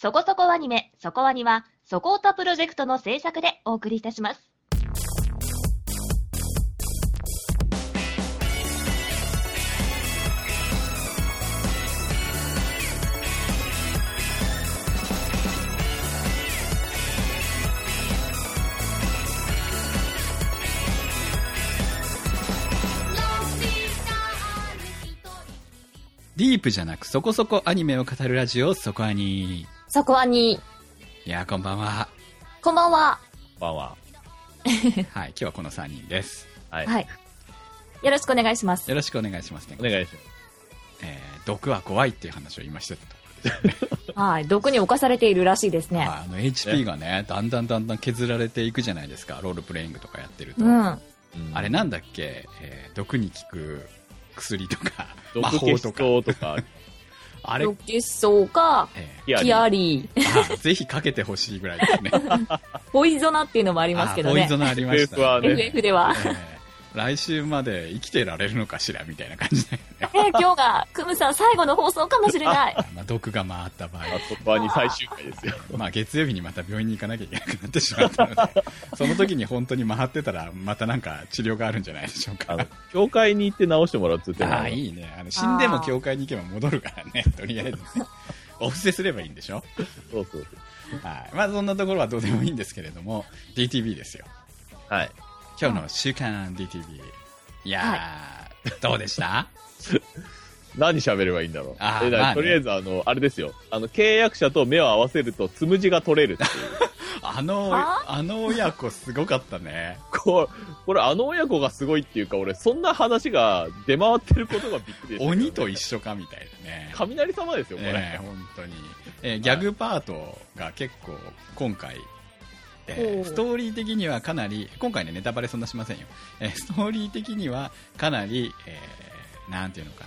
そこそこアニメ、そこアニは、そこおたプロジェクトの制作でお送りいたします。 ディープじゃなくそこそこアニメを語るラジオ、そこアニ。 そこアニ。 いやー、こんばんは。 こんばんは。 こんばんは。 はい、今日はこの3人です。 はい。 はい。よろしくお願いします。 よろしくお願いしますね。 お願いします。 毒は怖いっていう話を今してたところですね。 はい。毒に侵されているらしいですね。 HP がね、だんだん削られていくじゃないですか。ロールプレイングとかやってると。 うん。 あれなんだっけ、毒に効く薬とか、魔毒法とか。あれ毒血草か、キアリー。ぜひかけてほしいぐらいですね。 ポイゾナっていうのもありますけどね。 ポイゾナありました、 ね。 FF では。 来週まで生きてられるのかしらみたいな感じだよね。 今日がクムさん最後の放送かもしれない。 毒が回った場合。 そこに最終回ですよ。 月曜日にまた病院に行かなきゃいけなくなってしまったので、その時に本当に回ってたら、またなんか治療があるんじゃないでしょうか。 教会に行って治してもらうって言っても。いいね。死んでも教会に行けば戻るからね、とりあえずね。お布施すればいいんでしょ。 そうそう。 はい。そんなところはどうでもいいんですけれども、DTV ですよ。 はい。 今日の週刊 DTV。いやー、どうでした何喋ればいいんだろう。 ね、 とりあえずあれですよ。契約者と目を合わせるとつむじが取れるっていう。 あの親子すごかったね。 これ親子がすごいっていうか、俺そんな話が出回ってることがびっくりでした、ね。 鬼と一緒かみたいなね。 雷様ですよ、これ。 本当に。ギャグパートが結構今回、ストーリー的にはかなり、今回ね、ネタバレそんなしませんよ。ストーリー的にはかなり、なんていうのかな、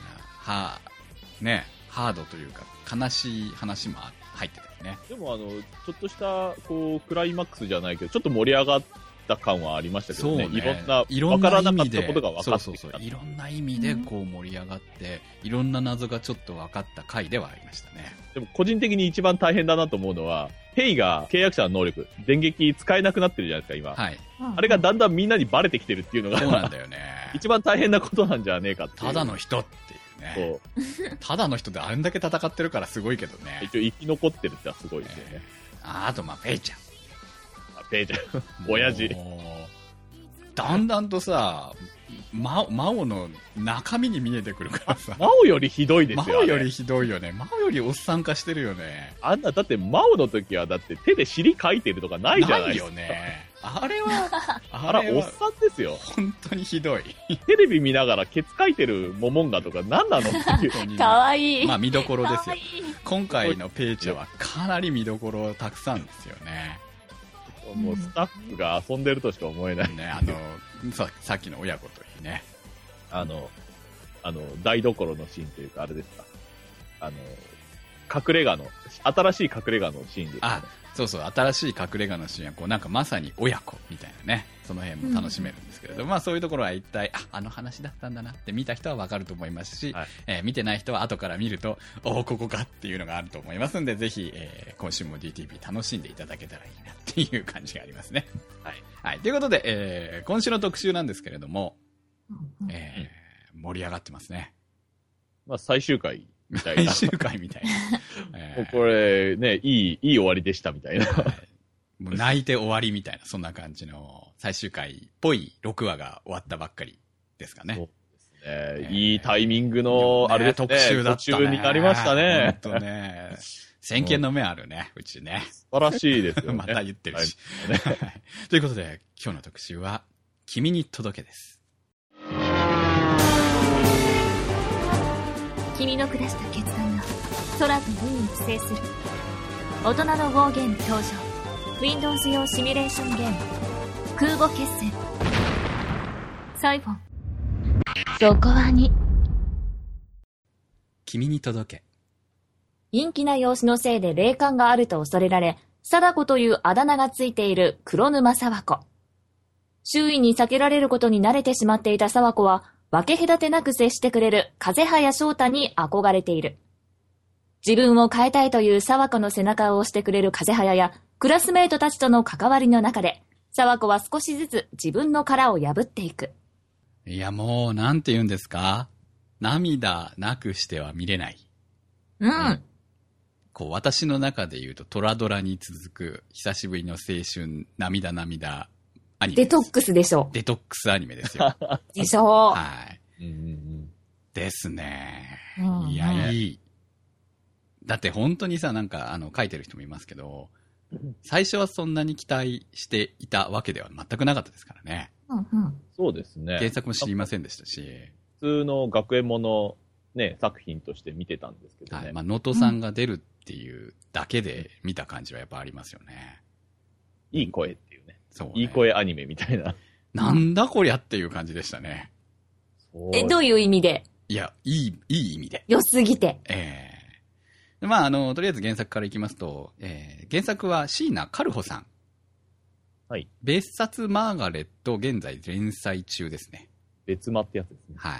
ハードというか、悲しい話も入ってたよね。 でもちょっとした、クライマックスじゃないけど、ちょっと盛り上がった感はありましたけどね。 そうね。 いろんな、わからなかったことが分かってきた。 いろんな意味で盛り上がって、いろんな謎がちょっと分かった回ではありましたね。 でも個人的に一番大変だなと思うのは、ヘイが契約者の能力、電撃使えなくなってるじゃないですか、今。 はい。 あれがだんだんみんなにバレてきてるっていうのが、 そうなんだよね。 一番大変なことなんじゃねえかって。 ただの人っていうね。ただの人であれだけ戦ってるからすごいけどね。 一応生き残ってるってのはすごいですよね。 あとペイちゃん。 ペイちゃん。親父。 だんだんとさ、マオの中身に見えてくるからさ。 マオよりひどいですよ。 マオよりひどいよね。マオよりおっさん化してるよね。 だってマオの時はだって手で尻かいてるとかないじゃないですか。 ないよね。あれはおっさんですよ。 本当にひどい。 テレビ見ながらケツかいてるモモンガとか何なのっていう。 かわいい。 見どころですよ。今回のペイチャはかなり見どころたくさんですよね。 もうスタッフが遊んでるとしか思えないね。さっきの親子といいね。 台所のシーンというか、あれですか。隠れ家の、新しい隠れ家のシーンです、ね。 そうそう、新しい隠れ家のシーンは、なんかまさに親子みたいなね、その辺も楽しめるんですけれど、そういうところは一体、あの話だったんだなって見た人はわかると思いますし、見てない人は後から見ると、ここかっていうのがあると思いますんで、ぜひ、今週も DTV 楽しんでいただけたらいいなっていう感じがありますね。はい。ということで、今週の特集なんですけれども、盛り上がってますね。 最終回みたいな。 最終回みたいな。 これね、いい終わりでしたみたいな。 もう泣いて終わりみたいな、そんな感じの最終回っぽい6話が終わったばっかりですかね。 そうですね。いいタイミングの、あれですね。 特集だったね。 特集になりましたね。 本当ね。先見の目あるね、うちね。 素晴らしいですよね。 また言ってるし。ということで、今日の特集は、君に届けです。 君の下した決断が空と海に寄生する。大人のウォーゲーム登場。Windows 用シミュレーションゲーム。空母決戦。サイフォン。そこはに。 君に届け。 陰気な容姿のせいで霊感があると恐れられ、貞子というあだ名がついている黒沼沢子。周囲に避けられることに慣れてしまっていた沢子は、分け隔てなく接してくれる風早翔太に憧れている。 自分を変えたいという沢子の背中を押してくれる風早や、クラスメートたちとの関わりの中で、沢子は少しずつ自分の殻を破っていく。 いや、もう、なんて言うんですか？涙なくしては見れない。 うん。 こう、私の中で言うと、トラドラに続く、久しぶりの青春、涙アニメです。 デトックスでしょ。 デトックスアニメですよ。 でしょ。 はい。ですね。いや、いい。だって本当にさ、なんか、書いてる人もいますけど、最初はそんなに期待していたわけでは全くなかったですからね。 そうですね。 原作も知りませんでしたし。 普通の学園もの、ね、作品として見てたんですけどね。 はい。まあ、能登さんが出るっていうだけで見た感じはやっぱありますよね。 いい声っていうね。 そうね。 いい声アニメみたいな。 なんだこりゃっていう感じでしたね。 どういう意味で？ いや、いい意味で。 良すぎて。 まあ、とりあえず原作からいきますと、原作は椎名カルホさん。 はい。 別冊マーガレット、現在連載中ですね。 別間ってやつですね。 はい。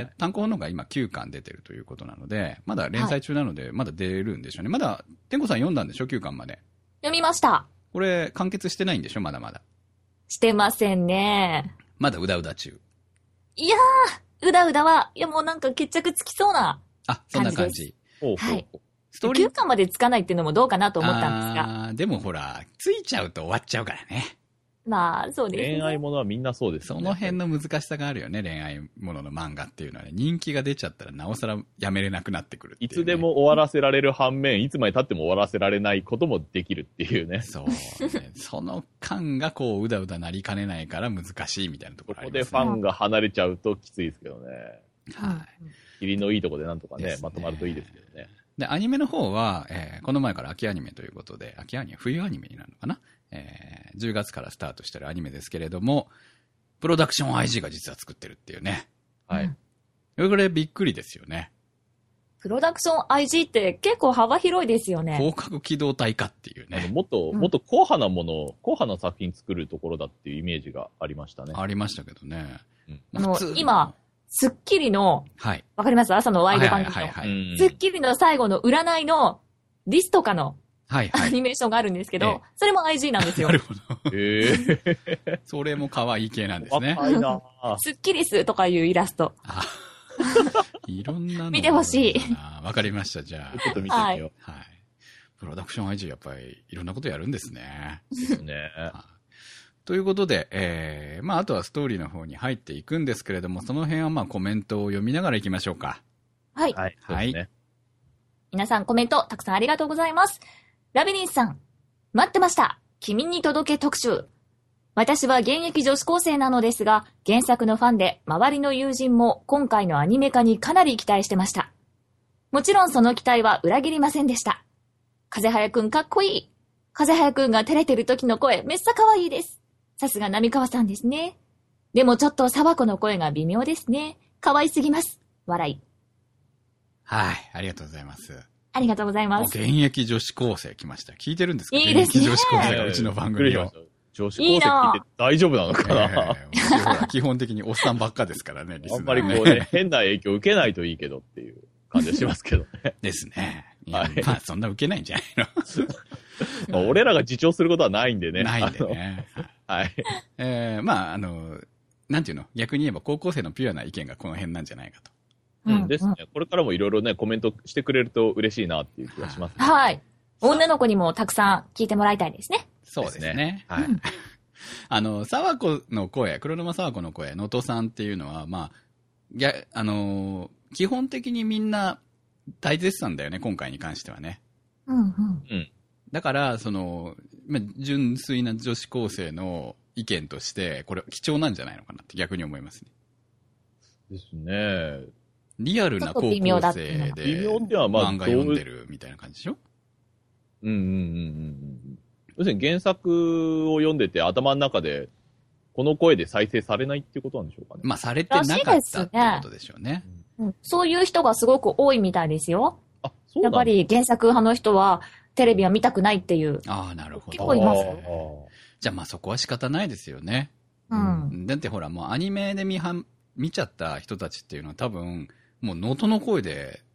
単行本が今9巻出てるということなので、まだ連載中なので、まだ出るんでしょうね。まだ、天子さん読んだんでしょ ?9 巻まで。 読みました。 これ、完結してないんでしょまだまだ。 してませんね。 まだうだうだ中。 いやー、うだうだは、いやもうなんか決着つきそうな感じです。 あ、そんな感じ。 はい。ストーリー9巻までつかないっていうのもどうかなと思ったんですが。 でもほら、ついちゃうと終わっちゃうからね。 まあ、そうですね。 恋愛ものはみんなそうですよね。その辺の難しさがあるよね、恋愛ものの漫画っていうのはね。人気が出ちゃったらなおさらやめれなくなってくるっていう、ね。 いつでも終わらせられる反面、いつまで経っても終わらせられないこともできるっていうね。 そう、ね。その間がこう、うだうだなりかねないから難しいみたいなところありますね。 ここでファンが離れちゃうときついですけどね。 はい。 霧のいいとこでなんとかね、まとまるといいですけどね。 で、アニメの方は、この前から秋アニメということで、秋アニメ、冬アニメになるのかな10月からスタートしてるアニメですけれども、プロダクション IG が実は作ってるっていうね。はい。これびっくりですよね。 プロダクション IG って結構幅広いですよね。 広角機動隊かっていうね。 もっと硬派なもの、硬派な作品作るところだっていうイメージがありましたね。 ありましたけどね。 今、スッキリの、 はい。 わかります？朝のワイド番組の。スッキリの最後の占いのリストかのアニメーションがあるんですけど、それも IG なんですよ。 なるほど。それも可愛い系なんですね。 可愛いな。 スッキリスとかいうイラスト。 いろんなの。 見てほしい。 わかりました、じゃあ。 ちょっと見てみよう。 はい。プロダクション IG やっぱりいろんなことやるんですね。 ですね。 ということで、まあ、あとはストーリーの方に入っていくんですけれども、その辺はまあコメントを読みながらいきましょうか。 はい。 はい。そうですね。 皆さんコメントたくさんありがとうございます。ラビリンスさん、待ってました。君に届け特集。私は現役女子高生なのですが、原作のファンで周りの友人も今回のアニメ化にかなり期待してました。もちろんその期待は裏切りませんでした。風早くんかっこいい。風早くんが照れてる時の声めっさかわいいです。さすが浪川さんですね。でもちょっと沢子の声が微妙ですね。可愛すぎます。笑い。 はい、ありがとうございます。 ありがとうございます。 現役女子高生来ました。聞いてるんですか？ いいですね。 現役女子高生がうちの番組を。 女子高生聞いて大丈夫なのかな？ 基本的におっさんばっかですからね、リスナーね。 あんまりこうね、変な影響受けないといいけどっていう感じがしますけどね。 ですね。まあ、そんな受けないんじゃないの俺らが自重することはないんでね。 ないんでね。 はい。 まあ、なんていうの？逆に言えば高校生のピュアな意見がこの辺なんじゃないかと。 ですね。これからもいろいろね、コメントしてくれると嬉しいなっていう気がしますね。 はい。女の子にもたくさん聞いてもらいたいですね。 そうですね。はい。沢子の声、黒沼沢子の声、能登さんっていうのは、まあ、基本的にみんな大絶賛だよね、今回に関してはね。だから、純粋な女子高生の意見として、これ貴重なんじゃないのかなって逆に思いますね。 ですね。 リアルな高校生で漫画読んでるみたいな感じでしょ？ 要するに原作を読んでて頭の中でこの声で再生されないっていうことなんでしょうかね。 まあされてなかったってことでしょうね。 そういう人がすごく多いみたいですよ。 あ、そうなんだ。 やっぱり原作派の人はテレビは見たくないっていう。 ああ、なるほど。 結構います。 じゃあまあそこは仕方ないですよね。だってほらもうアニメで見ちゃった人たちっていうのは多分もう能登の声で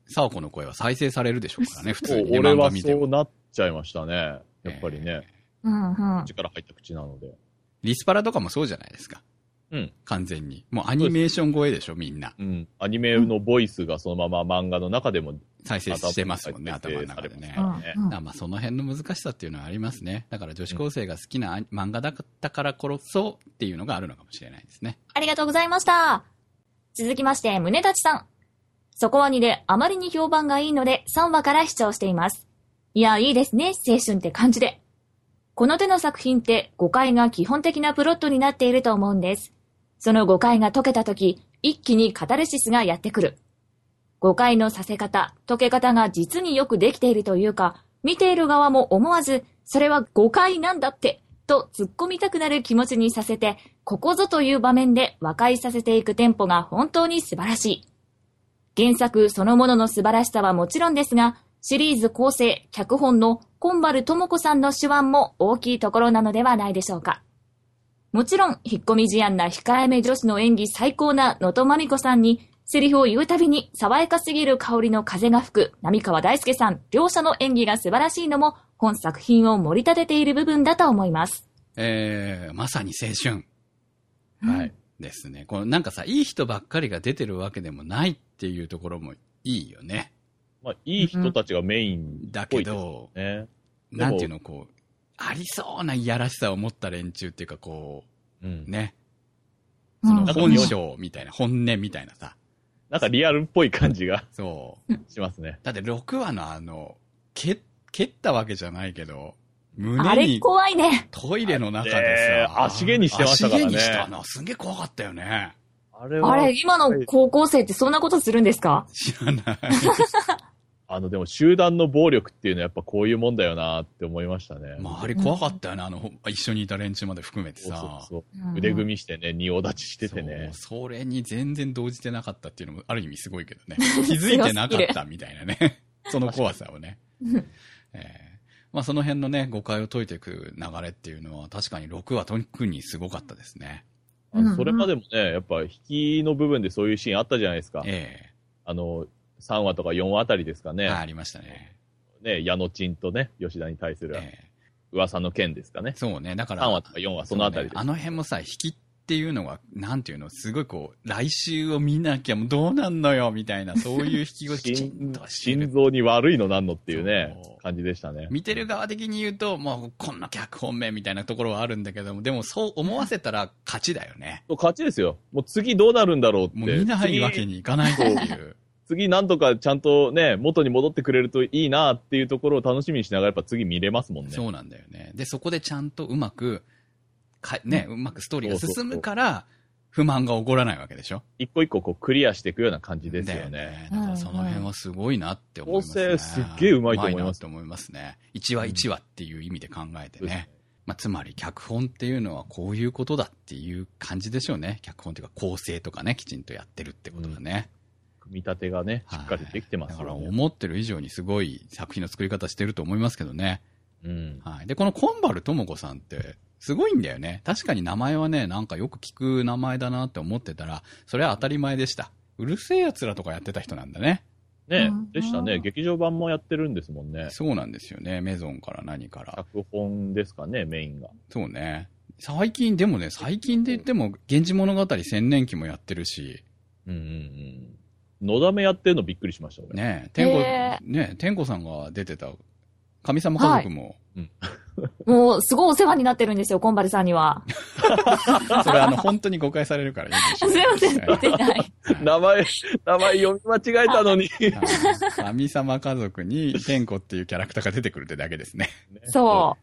サオコの声は再生されるでしょうからね、普通に、ね。 俺は漫画見てもそうなっちゃいましたね。やっぱりね。 うんうん。 口から入った口なので。 リスパラとかもそうじゃないですか。 うん。 完全に。もうアニメーション声でしょ、みんな。 うん。アニメのボイスがそのまま漫画の中でも再生してますもんね、頭の中でね。まあその辺の難しさっていうのはありますね。だから女子高生が好きな漫画だったからこそっていうのがあるのかもしれないですね。 ありがとうございました。続きまして、宗立さん。そこは2であまりに評判がいいので3話から視聴しています。いや、いいですね、青春って感じで。この手の作品って誤解が基本的なプロットになっていると思うんです。その誤解が解けたとき、一気にカタルシスがやってくる。誤解のさせ方、解け方が実によくできているというか、見ている側も思わず、それは誤解なんだって、と突っ込みたくなる気持ちにさせて、ここぞという場面で和解させていくテンポが本当に素晴らしい。原作そのものの素晴らしさはもちろんですが、シリーズ構成、脚本の金原智子さんの手腕も大きいところなのではないでしょうか。もちろん、引っ込み思案な控えめ女子の演技最高な能登まみこさんに、セリフを言うたびに爽やかすぎる香りの風が吹く浪川大輔さん、両者の演技が素晴らしいのも、本作品を盛り立てている部分だと思います。 まさに青春。 はい。 ですね。このなんかさ、いい人ばっかりが出てるわけでもないっていうところもいいよね。 まあ、いい人たちがメインだっぽいですけど、 ね。 なんていうの、こう、ありそうないやらしさを持った連中っていうか、こう、ね。その本性みたいな、本音みたいなさ。 なんかリアルっぽい感じがそうしますね。 だって6話の蹴ったわけじゃないけど、胸にあれ怖いね。 トイレの中でさ、 足毛にしてましたからね。 足毛にしたな。すんげえ怖かったよね。 あれ、今の高校生ってそんなことするんですか？ 知らない。 でも集団の暴力っていうのはやっぱこういうもんだよなって思いましたね。 まあ、あれ怖かったよね。一緒にいた連中まで含めてさ。 そう腕組みしてね、仁王立ちしててね。 それに全然動じてなかったっていうのもある意味すごいけどね。気づいてなかったみたいなね。その怖さをね。まあその辺のね、誤解を解いていく流れっていうのは確かに6話特にすごかったですね。 それまでもね、やっぱ引きの部分でそういうシーンあったじゃないですか。3話とか4話あたりですかね。 ありましたね。 矢野ちんとね、吉田に対する噂の件ですかね。 そうね。だから 3話とか4話そのあたりで、 あの辺もさ、引きっていうのが、なんていうの、すごいこう、来週を見なきゃもうどうなんのよ、みたいな、そういう引きをきちんとしてる。 心臓に悪いのなんのっていうね、感じでしたね。 見てる側的に言うと、もうこんな脚本名みたいなところはあるんだけども、でもそう思わせたら勝ちだよね。 勝ちですよ。もう次どうなるんだろうって。 もう見ないわけにいかないっていう。 次なんとかちゃんとね、元に戻ってくれるといいなっていうところを楽しみにしながらやっぱ次見れますもんね。 そうなんだよね。で、そこでちゃんとうまく、うまくストーリーが進むから、不満が起こらないわけでしょ。 一個一個こうクリアしていくような感じですよね。 だからその辺はすごいなって思いますね。 構成すっげえうまいと思います。 と思いますね。一話一話っていう意味で考えてね。まあ、つまり脚本っていうのはこういうことだっていう感じでしょうね。脚本っていうか構成とかね、きちんとやってるってことだね。 組み立てがね、しっかりできてますよね。 だから思ってる以上にすごい作品の作り方してると思いますけどね。はい。で、この金原智子さんって、すごいんだよね。確かに名前はね、なんかよく聞く名前だなって思ってたら、それは当たり前でした。うるせえ奴らとかやってた人なんだね。 ねでしたね。劇場版もやってるんですもんね。 そうなんですよね。メゾンから何から。 脚本ですかね、メインが。 そうね。最近で言っても、源氏物語千年記もやってるし。 のだめやってるのびっくりしました、 ね天子さんが出てた神様家族も。 もう、すごいお世話になってるんですよ、コンバルさんには。 それ本当に誤解されるからすいません、出てない。 名前読み間違えたのに。 神様家族に天子っていうキャラクターが出てくるってだけですね。 そう。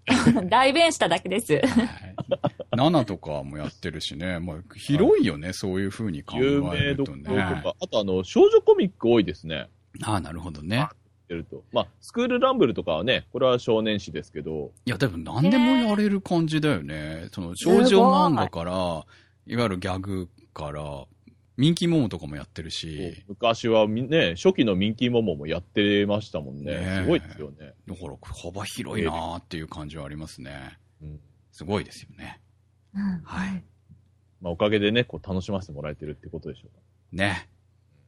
代弁しただけです。 7とかもやってるしね。まあ、広いよね、そういう風に考えるとね。 有名どころとか。あと少女コミック多いですね。 なるほどね。 まあ、スクールランブルとかはね、これは少年誌ですけど。 いや、でも何でもやれる感じだよね。その少女漫画から、いわゆるギャグから、ミンキーモモとかもやってるし。 昔はね、初期のミンキーモモもやってましたもんね。すごいですよね。 だから幅広いなーっていう感じはありますね。すごいですよね。はい。 まあ、おかげでね、こう楽しませてもらえてるってことでしょうか。 ね。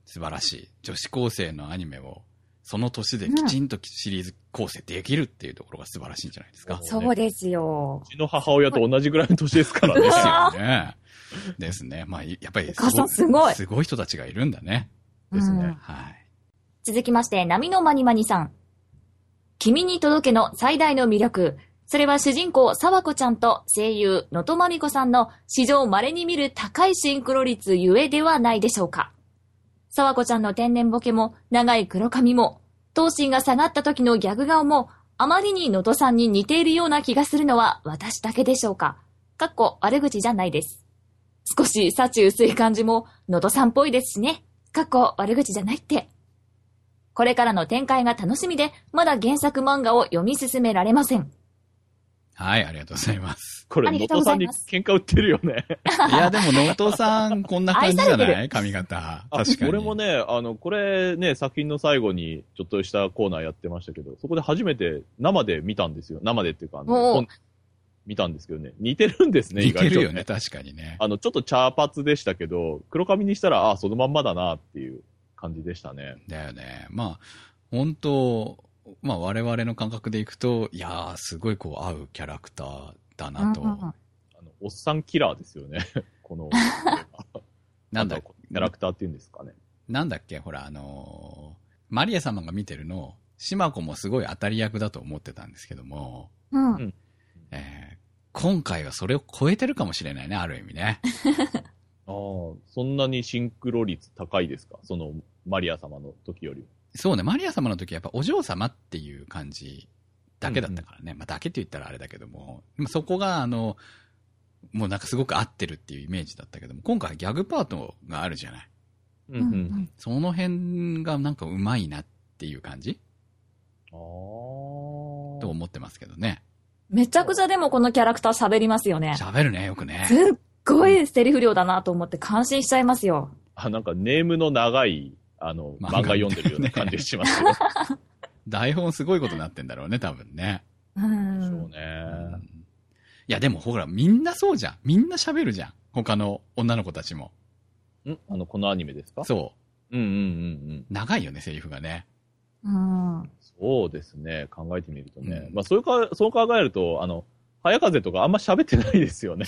素晴らしい。女子高生のアニメを、その年できちんとシリーズ構成できるっていうところが素晴らしいんじゃないですか。 そうですよ。 うちの母親と同じぐらいの年ですからね。 ですよね。ですね。まあ、やっぱりすごい。 すごい人たちがいるんだね。 ですね。 はい。 続きまして、波のまにまにさん。君に届けの最大の魅力。それは主人公、沢子ちゃんと声優、能登まみこさんの史上稀に見る高いシンクロ率ゆえではないでしょうか。沢子ちゃんの天然ボケも、長い黒髪も、頭身が下がった時のギャグ顔も、あまりに能登さんに似ているような気がするのは私だけでしょうか。かっこ悪口じゃないです。少し幸薄い感じも、能登さんっぽいですしね。かっこ悪口じゃないって。これからの展開が楽しみで、まだ原作漫画を読み進められません。 はい、ありがとうございます。 これ、能登さんに喧嘩売ってるよね。 いや、でも能登さん、こんな感じじゃない髪型。確かに。 俺もね、これね、作品の最後にちょっとしたコーナーやってましたけど、そこで初めて生で見たんですよ。生でっていうか、見たんですけどね。似てるんですね、 意外と。似てるよね、確かにね。 ちょっと茶髪でしたけど、黒髪にしたら、そのまんまだなっていう感じでしたね。 だよね。まあ、本当まあ我々の感覚でいくと、いやー、すごいこう合うキャラクターだなと。 おっさんキラーですよね。この、なんだ、キャラクターっていうんですかね。 なんだっけ、ほら、マリア様が見てるの、島子もすごい当たり役だと思ってたんですけども、今回はそれを超えてるかもしれないね、ある意味ね。 そんなにシンクロ率高いですか？その、マリア様の時より。 そうね、マリア様の時はやっぱお嬢様っていう感じだけだったからね。まあだけって言ったらあれだけども、そこがもうなんかすごく合ってるっていうイメージだったけども、今回はギャグパートがあるじゃない。その辺がなんかうまいなっていう感じと思ってますけどね。 めちゃくちゃでもこのキャラクター喋りますよね。 喋るね、よくね。 すっごいセリフ量だなと思って感心しちゃいますよ。 なんかネームの長い、漫画読んでるような感じしますけど。 台本すごいことになってんだろうね、多分ね。 そうね。 いや、でもほら、みんなそうじゃん。みんな喋るじゃん。他の女の子たちも。 このアニメですか？ そう。長いよね、セリフがね。 そうですね。考えてみるとね。まあ、そう考えると、早風とかあんま喋ってないですよね。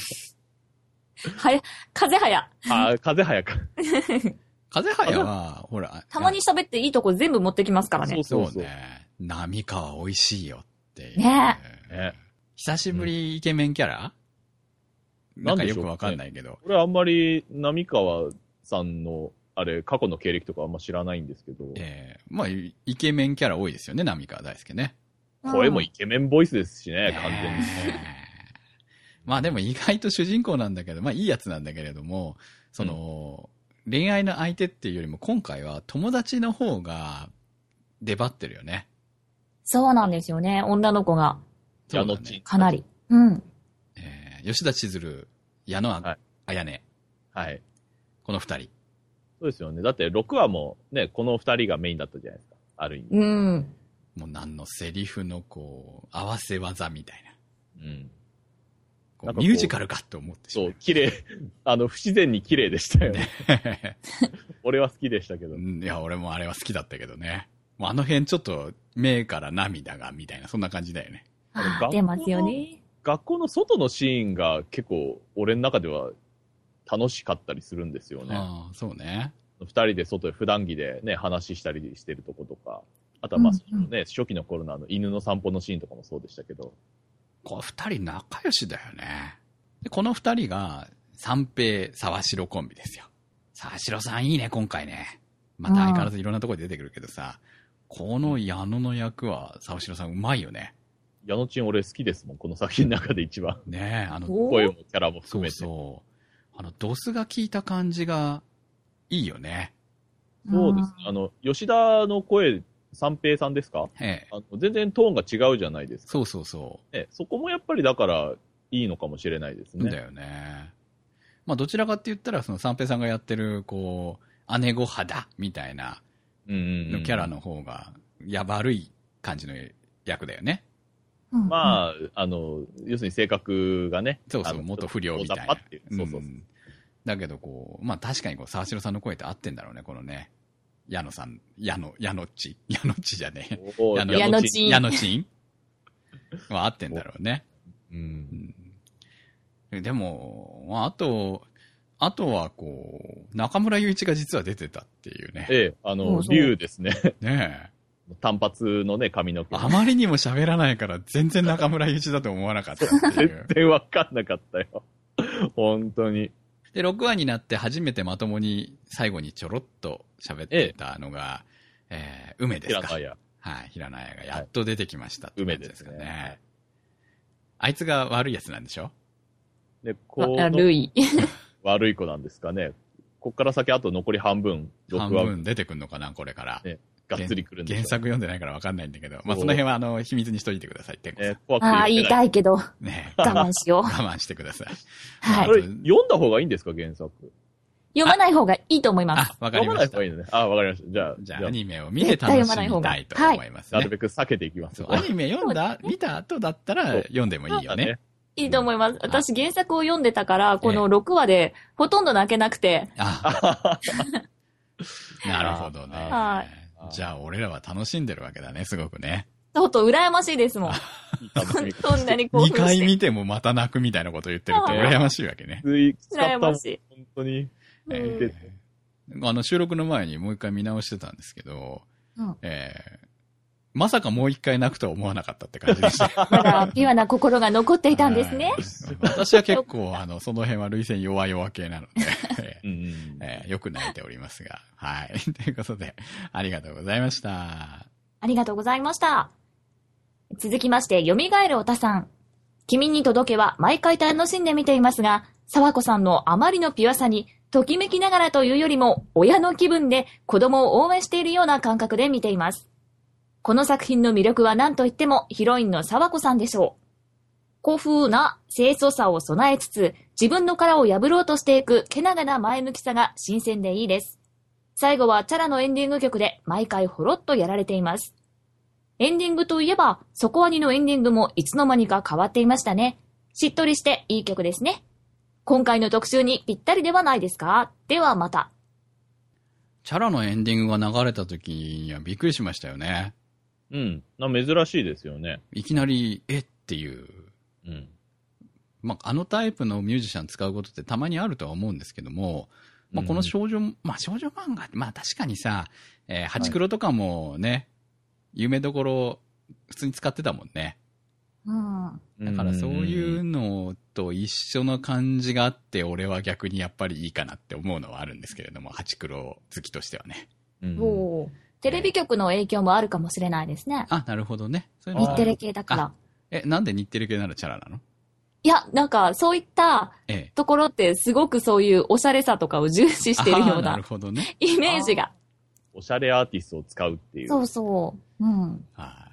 風早。 風早か。 風早は、ほら。 たまに喋っていいとこ全部持ってきますからね。 そうね。波川美味しいよっていう。 ね久しぶりイケメンキャラなんかよくわかんないけど。 俺あんまり波川さんの、過去の経歴とかあんま知らないんですけど。 まあ、イケメンキャラ多いですよね、波川大輔ね。 声もイケメンボイスですしね、完全に。 まあでも意外と主人公なんだけど、まあいいやつなんだけれども、恋愛の相手っていうよりも今回は友達の方が出張ってるよね。 そうなんですよね、女の子が。かなり。 吉田千鶴、矢野彩音。 はい。 この二人。 そうですよね。だって6話もね、この二人がメインだったじゃないですか。ある意味。 もう何のセリフの合わせ技みたいな。ミュージカルかって思ってしまう。 そう、綺麗。不自然に綺麗でしたよね。俺は好きでしたけど。 いや、俺もあれは好きだったけどね。もう辺ちょっと目から涙がみたいな、そんな感じだよね。 出ますよね。 学校の外のシーンが結構俺の中では楽しかったりするんですよね。 そうね。 二人で外で普段着でね、話したりしてるとことか。あとは初期の頃の犬の散歩のシーンとかもそうでしたけど。 この二人仲良しだよね。でこの二人が三平沢城コンビですよ。沢城さんいいね、今回ね。また相変わらずいろんなところで出てくるけどさ、この矢野の役は沢城さんうまいよね。 矢野ちん俺好きですもん、この作品の中で一番。 ねえ、 声もキャラも含めて。 ドスが効いた感じがいいよね。 そうですね。吉田の声、三平さんですか？全然トーンが違うじゃないですか。 そう。そこもやっぱりだからいいのかもしれないですね。 だよね。まあどちらかって言ったら、その三平さんがやってる、姉御肌みたいな、のキャラの方が、悪い感じの役だよね。 まあ、要するに性格がね。 そう、元不良みたいな。だけどまあ確かに沢城さんの声って合ってんだろうね、このね。 矢野さん、矢野っちじゃねえ。 おー矢野ちん矢野ちんは合ってんだろうね。 うん。 でも、まあ、あとはこう、中村雄一が実は出てたっていうね。 ええ、 そう竜ですね。 ね単発のね、髪の毛。 あまりにも喋らないから全然中村雄一だと思わなかったってい全う。 然わかんなかったよ。本当に。 で、6話になって初めてまともに最後にちょろっと喋ってたのが、梅ですか。 平野綾。 はい、平野綾がやっと出てきましたって感じですかね。 梅ですねあいつが悪いやつなんでしょ？ で、 ルイ。 悪い子なんですかね。こっから先あと残り半分、 半 6話分出てくんのかな、これから。 ねがっつりくるんでしょ原作読んでないから分かんないんだけど、まあその辺は秘密にしといてくださいって。 怖くてああ、言いたいけど、我ね慢しよう。 我慢してください。 はいこ。れ、読んだ方がいいんですか、原作。 読まない方がいいと思います。 あ、わかりました読まない方がい。いのね。あ、わかりました。 じゃあアニメを見て楽しみたいと思いますね。 なるべく避けていきます。 そうアニメ見た後だったら読んでもいいよね。 いいと思います。私原作を読んでたから、この6話でほとんど泣けなくて。 あなるほどね。 はじゃあ俺らは楽しんでるわけだね、すごくね。 ちょっと羨ましいですもん。そんなに興奮 2 して。 回見てもまた泣くみたいなこと言ってると羨ましいわけね。 羨ましい。 本当に。 収録の前にもう一回見直してたんですけど、 うんまさかもう一回泣くとは思わなかったって感じでした。 まだピュアな心が残っていたんですね。 はい私は結構、その辺は涙腺弱系なので、 うんよく泣いておりますが。はい。ということで、ありがとうございました。 ありがとうございました。続きまして、蘇るおたさん。君に届けは毎回楽しんで見ていますが、沢子さんのあまりのピュアさに、ときめきながらというよりも、親の気分で子供を応援しているような感覚で見ています。この作品の魅力は何といってもヒロインの沢子さんでしょう。古風な清楚さを備えつつ、自分の殻を破ろうとしていくけなげな前向きさが新鮮でいいです。最後はチャラのエンディング曲で毎回ほろっとやられています。エンディングといえば、そこアニのエンディングもいつの間にか変わっていましたね。しっとりしていい曲ですね。今回の特集にぴったりではないですか？ではまた。 チャラのエンディングが流れた時にはびっくりしましたよね。 うん。珍しいですよね。 いきなり、っていう。 うん。 まあ、タイプのミュージシャン使うことってたまにあるとは思うんですけども、まあ、この少女漫画、まあ確かにさ、ハチクロとかもね、有名どころ普通に使ってたもんね。だからそういうのと一緒の感じがあって、俺は逆にやっぱりいいかなって思うのはあるんですけれども、ハチクロ好きとしてはね。 おー。テレビ局の影響もあるかもしれないですね。 あ、なるほどね。そういうの日テレ系だから。 なんで日テレ系ならチャラなの？ いや、なんかそういったところってすごくそういうおしゃれさとかを重視しているようななるほどね。 イメージが。 おしゃれアーティストを使うっていう。 そうそう。うん。 はい。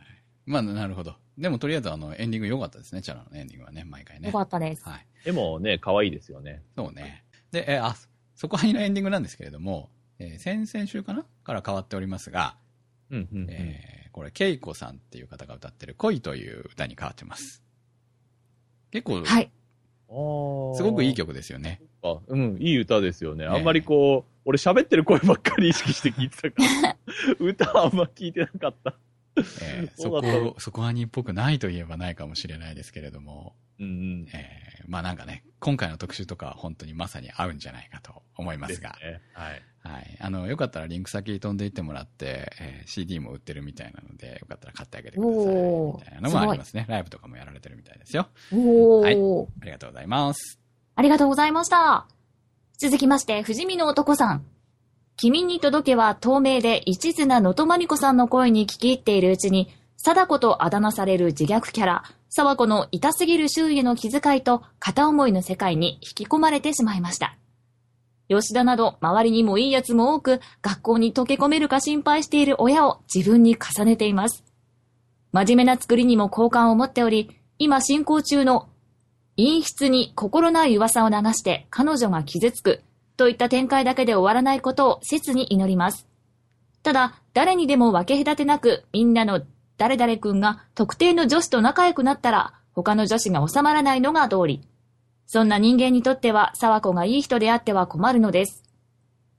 まあ、なるほど。でもとりあえずエンディング良かったですね、チャラのエンディングはね、毎回ね。 良かったです。 はい。 でもね、可愛いですよね。 そうね。で、そこはにのエンディングなんですけれども、先々週かなから変わっておりますが、これ、ケイコさんっていう方が歌ってる恋という歌に変わってます。結構、 はい。 すごくいい曲ですよね。 いい歌ですよね。あんまり俺喋ってる声ばっかり意識して聞いてたから、歌あんま聞いてなかった。 そこはにっぽくないといえばないかもしれないですけれども、まあなんかね、今回の特集とかは本当にまさに合うんじゃないかと思いますが、はい。よかったらリンク先飛んでいってもらって、CD も売ってるみたいなので、よかったら買ってあげてください。みたいなのもありますね。ライブとかもやられてるみたいですよ。はい。ありがとうございます。 ありがとうございました。続きまして、富士見の男さん。君に届けは透明で一途な能登まみこさんの声に聞き入っているうちに、貞子とあだ名される自虐キャラ、沢子の痛すぎる周囲への気遣いと片思いの世界に引き込まれてしまいました。吉田など周りにもいいやつも多く、学校に溶け込めるか心配している親を自分に重ねています。真面目な作りにも好感を持っており、今進行中の陰湿に心ない噂を流して彼女が傷つくといった展開だけで終わらないことを切に祈ります。ただ、誰にでも分け隔てなくみんなの誰々くんが特定の女子と仲良くなったら他の女子が収まらないのが道理。そんな人間にとっては沢子がいい人であっては困るのです。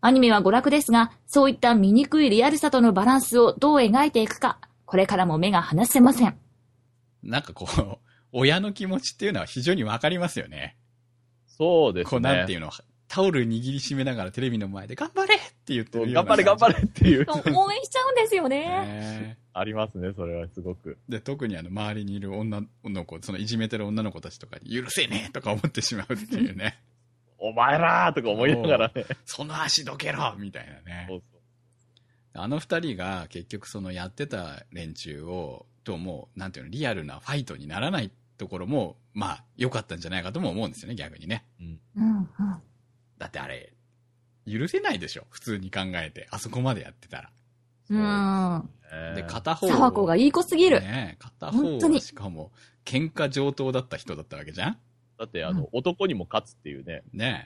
アニメは娯楽ですが、そういった醜いリアルさとのバランスをどう描いていくか、これからも目が離せません。 なんかこう、親の気持ちっていうのは非常にわかりますよね。 そうですね。 こうなんていうの、タオル握りしめながらテレビの前で頑張れって言ってるような。 頑張れ頑張れっていう。 応援しちゃうんですよね。 ありますね、それはすごく。 で、特に周りにいる女の子、そのいじめてる女の子たちとかに許せねえとか思ってしまうっていうね。 お前らーとか思いながらね。 その足どけろみたいなね。そうそう、あの二人が結局そのやってた連中を、ともう、なんていうの、リアルなファイトにならないところも、まあ、良かったんじゃないかとも思うんですよね、逆にね。だってあれ、許せないでしょ、普通に考えて。あそこまでやってたら。で、片方。 沢子がいい子すぎる。 ね、片方はしかも、喧嘩上等だった人だったわけじゃん。 だって男にも勝つっていうね。 ね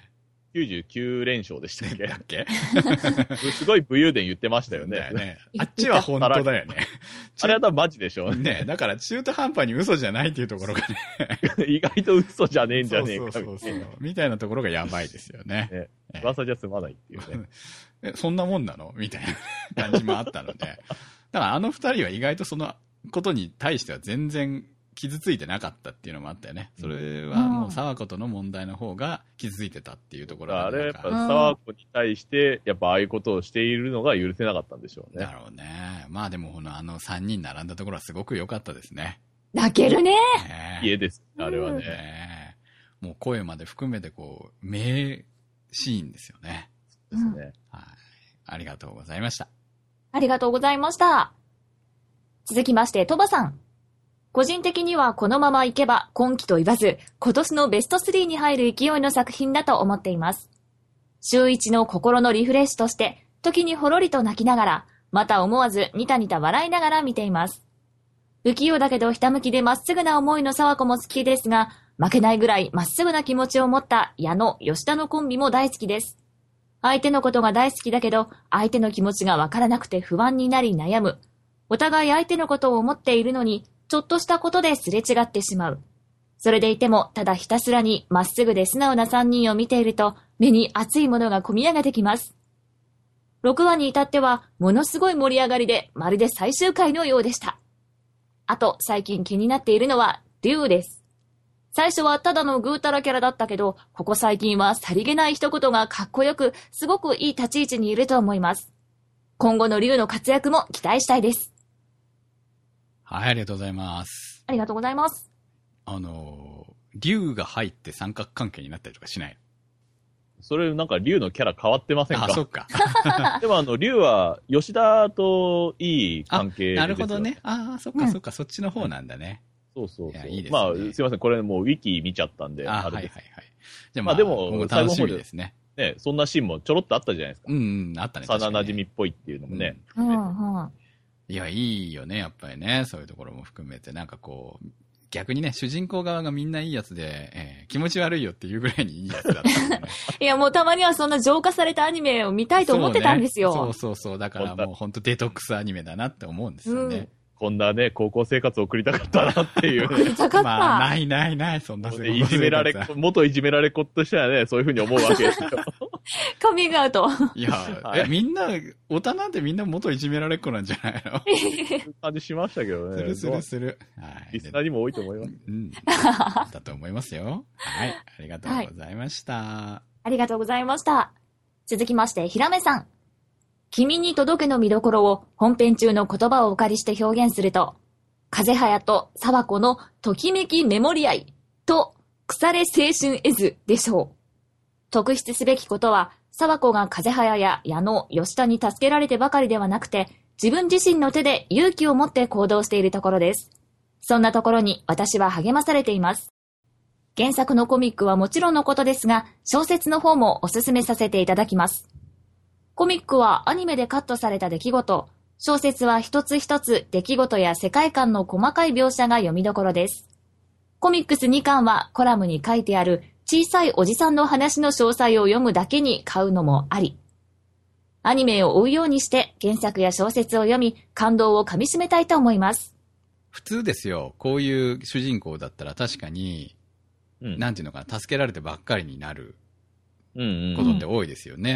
99連勝でしたっけすごい武勇伝言ってましたよね。 あっちは本当だよね。 あれは多分マジでしょ。 ね、だから中途半端に嘘じゃないっていうところがね。 意外と嘘じゃねえんじゃねえかみたいなところがやばいですよね。 噂じゃ済まないっていうね。 そんなもんなのみたいな感じもあったので。だからあの二人は意外とそのことに対しては全然傷ついてなかったっていうのもあったよね。それはもう沢子との問題の方が傷ついてたっていうところあれやっぱ沢子に対してやっぱああいうことをしているのが許せなかったんでしょうね。 だろうね。まあでも3人並んだところはすごく良かったですね。 泣けるね。 家です。あれはね。 もう声まで含めてこう名シーンですよね。 ですね。 はい。ありがとうございました。 ありがとうございました。続きましてトバさん。個人的にはこのままいけば今期と言わず、今年のベスト3に入る勢いの作品だと思っています。週一の心のリフレッシュとして、時にほろりと泣きながら、また思わずニタニタ笑いながら見ています。不器用だけどひたむきでまっすぐな思いの沢子も好きですが、負けないぐらいまっすぐな気持ちを持った矢野、吉田のコンビも大好きです。相手のことが大好きだけど、相手の気持ちがわからなくて不安になり悩む。お互い相手のことを思っているのに、ちょっとしたことですれ違ってしまう。それでいても、ただひたすらにまっすぐで素直な3人を見ていると、目に熱いものが込み上げてきます。6話に至っては、ものすごい盛り上がりで、まるで最終回のようでした。あと、最近気になっているのは、龍です。最初はただのぐうたらキャラだったけど、ここ最近はさりげない一言がかっこよく、すごくいい立ち位置にいると思います。今後の龍の活躍も期待したいです。 はい、ありがとうございます。 ありがとうございます。 龍が入って三角関係になったりとかしない？ それなんか龍のキャラ変わってませんか？ あ、そっか。 でも龍は吉田といい関係ですよ。 なるほどね。ああ、そっかそっか、そっちの方なんだね。 そうそうそう。 いいですね。 まあ、すいません。これもうウィキ見ちゃったんで。 はいはいはい。 じゃあまあでも、 楽しみですね。 ね、そんなシーンもちょろっとあったじゃないですか。 あったね。 幼馴染っぽいっていうのもね。 いや、いいよね、やっぱりね。そういうところも含めて、なんかこう、逆にね、主人公側がみんないいやつで、気持ち悪いよっていうぐらいにいいやつだったんでね。 いや、もうたまにはそんな浄化されたアニメを見たいと思ってたんですよ。 そう。だからもう本当デトックスアニメだなって思うんですよね。 こんなね、高校生活を送りたかったなっていう。 送りたかった。 まあ、ない、そんな元いじめられっ子としてはね、そういうふうに思うわけですよ。 カミングアウト。 いや、みんな、大人ってみんな元いじめられっ子なんじゃないの？ 感じしましたけどね。 する。 リスナーにも多いと思います。 だと思いますよ。はい、ありがとうございました。 ありがとうございました。続きまして、ひらめさん。君に届けの見どころを本編中の言葉をお借りして表現すると、風早と沢子のときめきメモリアイと腐れ青春絵図でしょう。特筆すべきことは、沢子が風早や矢野、吉田に助けられてばかりではなくて、自分自身の手で勇気を持って行動しているところです。そんなところに私は励まされています。原作のコミックはもちろんのことですが、小説の方もおすすめさせていただきます。コミックはアニメでカットされた出来事、小説は一つ一つ出来事や世界観の細かい描写が読みどころです。コミックス2巻はコラムに書いてある小さいおじさんの話の詳細を読むだけに買うのもあり。アニメを追うようにして原作や小説を読み、感動をかみ締めたいと思います。 普通ですよ。こういう主人公だったら確かに、なんていうのかな、助けられてばっかりになることって多いですよね。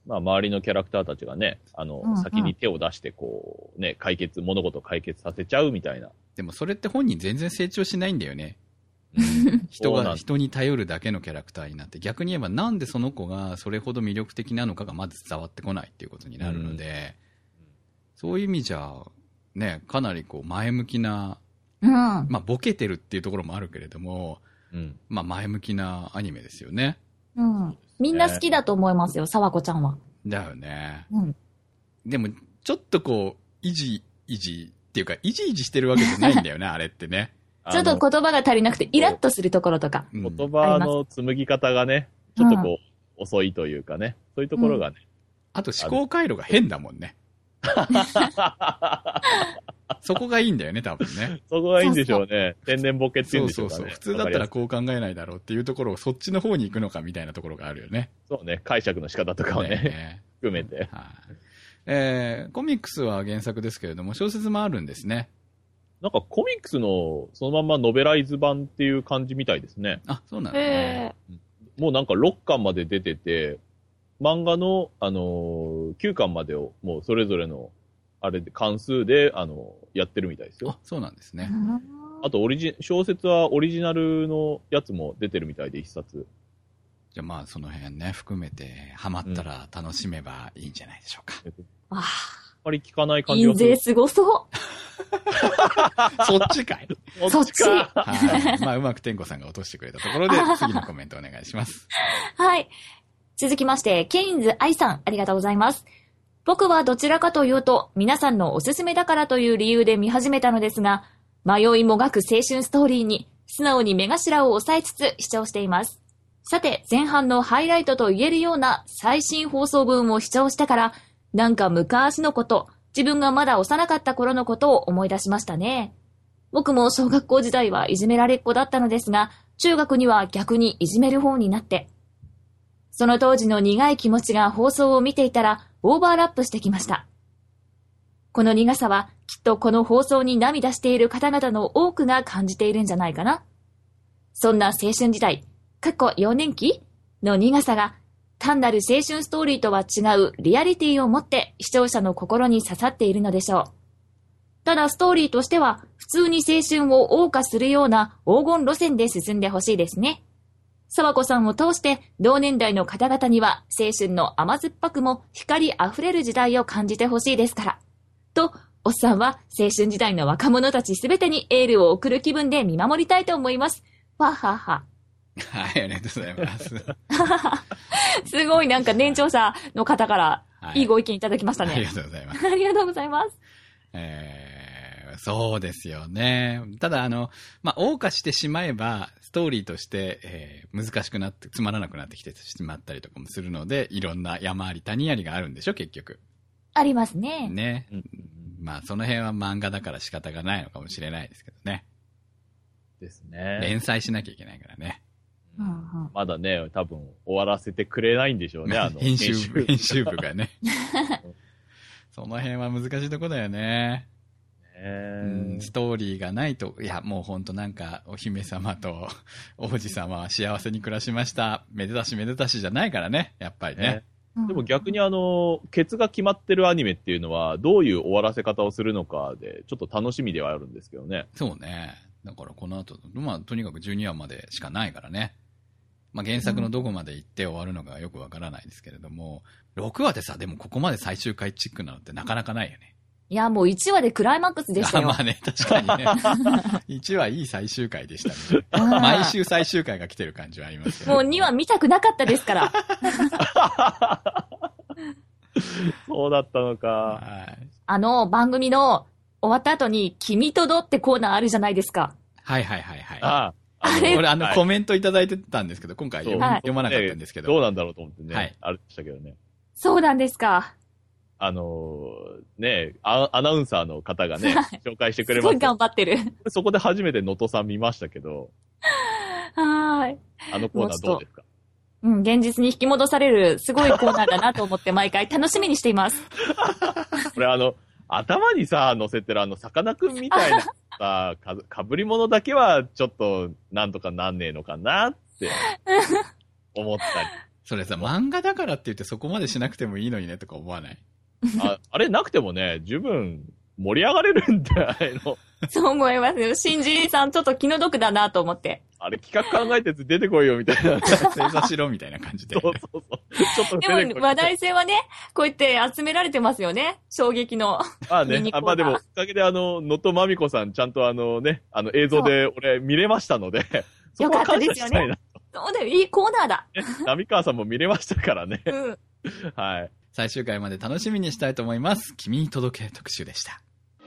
まあ、周りのキャラクターたちがね、 うん先に手を出して、ね、物事を解決させちゃうみたいな。 でもそれって本人全然成長しないんだよね。 そうなん人に頼るだけのキャラクターになって、逆に言えばなんでその子がそれほど魅力的なのかがまず伝わってこないっていうことになるので、そういう意味じゃ、ね、かなり前向きな、まあボケてるっていうところもあるけれども、まあ前向きなアニメですよね。 みんな好きだと思いますよ、沢子ちゃんは。 だよね。 うん。 でも、ちょっといじっていうか、いじいじしてるわけじゃないんだよね、あれってね。 ちょっと言葉が足りなくてイラッとするところとか。 うん言葉の紡ぎ方がね、ちょっと遅いというかね、そういうところがね。 あと思考回路が変だもんね。そこがいいんだよね、多分ね。 そこがいいんでしょうね。天然ボケっていうんでしょうかね。 そう。普通だったらこう考えないだろうっていうところをそっちの方に行くのかみたいなところがあるよね。 そうね、解釈の仕方とかをね、含めて。 コミックスは原作ですけれども、小説もあるんですね。 なんかコミックスのそのままノベライズ版っていう感じみたいですね。 あ、そうなんだね。 もうなんか6巻まで出てて、漫画の、9巻までをもうそれぞれの、あれで、関数で、やってるみたいですよ。 あ、そうなんですね。 あと、小説はオリジナルのやつも出てるみたいで、一冊。 じゃあまあ、その辺ね、含めて、ハマったら楽しめばいいんじゃないでしょうか。 ああまり聞かない感じがする。 印税すごそう。 そっちかい。 そっち。 はい。まあ、うまく天子さんが落としてくれたところで、次のコメントお願いします。 はい。続きまして、ケインズ愛さん、ありがとうございます。僕はどちらかというと、皆さんのおすすめだからという理由で見始めたのですが、迷いもがく青春ストーリーに、素直に目頭を押さえつつ視聴しています。さて、前半のハイライトと言えるような最新放送分を視聴してから、なんか昔のこと、自分がまだ幼かった頃のことを思い出しましたね。僕も小学校時代はいじめられっ子だったのですが、中学には逆にいじめる方になって、その当時の苦い気持ちが放送を見ていたらオーバーラップしてきました。この苦さはきっとこの放送に涙している方々の多くが感じているんじゃないかな。そんな青春時代、幼年期の苦さが単なる青春ストーリーとは違うリアリティを持って視聴者の心に刺さっているのでしょう。ただストーリーとしては普通に青春を謳歌するような黄金路線で進んでほしいですね。沢子さんを通して同年代の方々には青春の甘酸っぱくも光あふれる時代を感じてほしいですから。と、おっさんは青春時代の若者たちすべてにエールを送る気分で見守りたいと思います。わはは。 はい、ありがとうございます。 すごいなんか年長者の方からいいご意見いただきましたね。 ありがとうございます。 ありがとうございます。 そうですよね。ただまあ、謳歌してしまえば、ストーリーとして、難しくなって、つまらなくなってきてしまったりとかもするので、いろんな山あり谷ありがあるんでしょ、結局。 ありますね。 ね。まあ、その辺は漫画だから仕方がないのかもしれないですけどね。 ですね。 連載しなきゃいけないからね。 まだね、多分終わらせてくれないんでしょうね、 編集部がね。その辺は難しいとこだよね。ストーリーがないと、いや、もうほんとなんか、お姫様と王子様は幸せに暮らしました。めでたしめでたしじゃないからね、やっぱりね。 でも逆にケツが決まってるアニメっていうのは、どういう終わらせ方をするのかで、ちょっと楽しみではあるんですけどね。 そうね。だからこの後、まあ、とにかく12話までしかないからね。まあ、原作のどこまで行って終わるのかよくわからないですけれども、6話でさ、でもここまで最終回チックなのってなかなかないよね。 いや、もう1話でクライマックスでしたよ。 まあね、確かにね。1話いい最終回でしたね。毎週最終回が来てる感じはありますけど。 もう2話見たくなかったですから。 そうだったのか。 はい、 番組の終わった後に、君とどってコーナーあるじゃないですか。 はいはいはいはい。俺はい、 コメントいただいてたんですけど、今回読まなかったんですけど。 どうなんだろうと思ってね。 はい。 あれでしたけどね。 そうなんですか。 ねアナウンサーの方がね、紹介してくれました。 すごい頑張ってる。 そこで初めて能登さん見ましたけど。 はい。 あのコーナーどうですか？ うん、現実に引き戻されるすごいコーナーだなと思って毎回楽しみにしています。 これ頭にさ、乗せてるさかなクンみたいなさ、かぶり物だけはちょっとなんとかなんねえのかなって思ったり。 それさ、漫画だからって言ってそこまでしなくてもいいのにねとか思わない？ あれなくてもね、十分盛り上がれるんじゃないの？ そう思いますよ。新人さんちょっと気の毒だなと思って。 あれ企画考えて出てこいよみたいな。 正座しろみたいな感じで。 そうそうそう。ちょっとでも話題性はね、こうやって集められてますよね。衝撃の。 まあね、まあでも、おかげで能登まみこさんちゃんと映像で俺見れましたので、 よかったですよね。そうだよ、いいコーナーだ。 浪川さんも見れましたからね。 うん。 はい。 最終回まで楽しみにしたいと思います。君に届け特集でした。